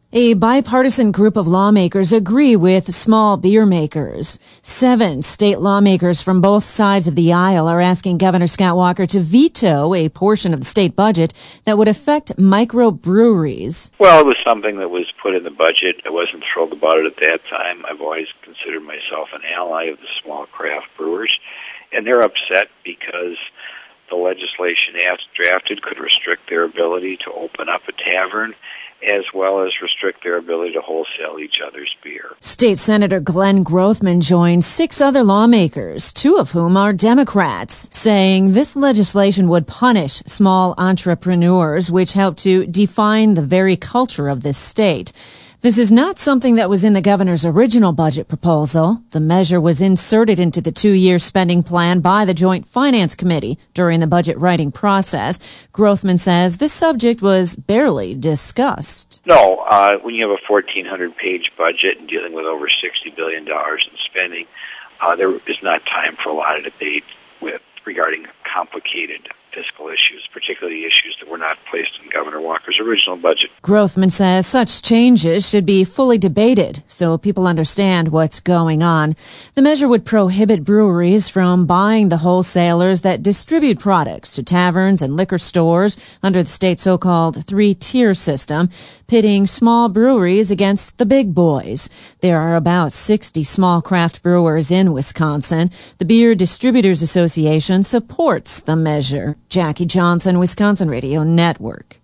A bipartisan group of lawmakers agree with small beer makers. 7 state lawmakers from both sides of the aisle are asking Governor Scott Walker to veto a portion of the state budget that would affect microbreweries. Well, it was something that was put in the budget. I wasn't thrilled about it at that time. I've always considered myself an ally of the small craft brewers, and they're upset because the legislation as drafted could restrict their ability to open up a tavern, as well as restrict their ability to wholesale each other's beer. State Senator Glenn Grothman joined 6 other lawmakers, 2 of whom are Democrats, saying this legislation would punish small entrepreneurs, which help to define the very culture of this state. This is not something that was in the governor's original budget proposal. The measure was inserted into the 2-year spending plan by the Joint Finance Committee during the budget writing process. Grothman says this subject was barely discussed. No, when you have a 1,400-page budget and dealing with over $60 billion in spending, there is not time for a lot of debate regarding complicated fiscal issues, particularly issues that were not placed in Governor Walker's original budget. Grothman says such changes should be fully debated so people understand what's going on. The measure would prohibit breweries from buying the wholesalers that distribute products to taverns and liquor stores under the state's so-called 3-tier system, pitting small breweries against the big boys. There are about 60 small craft brewers in Wisconsin. The Beer Distributors Association supports the measure. Jackie Johnson, Wisconsin Radio Network.